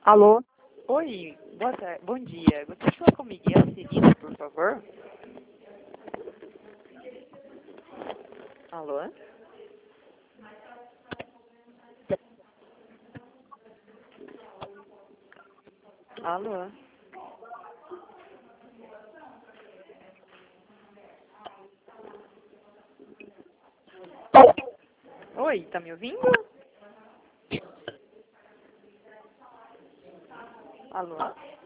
Alô? Oi, boa tarde, bom dia. Gostaria de falar com Miguel Cirino, por favor. Alô? Alô? Oi, tá me ouvindo? Alô?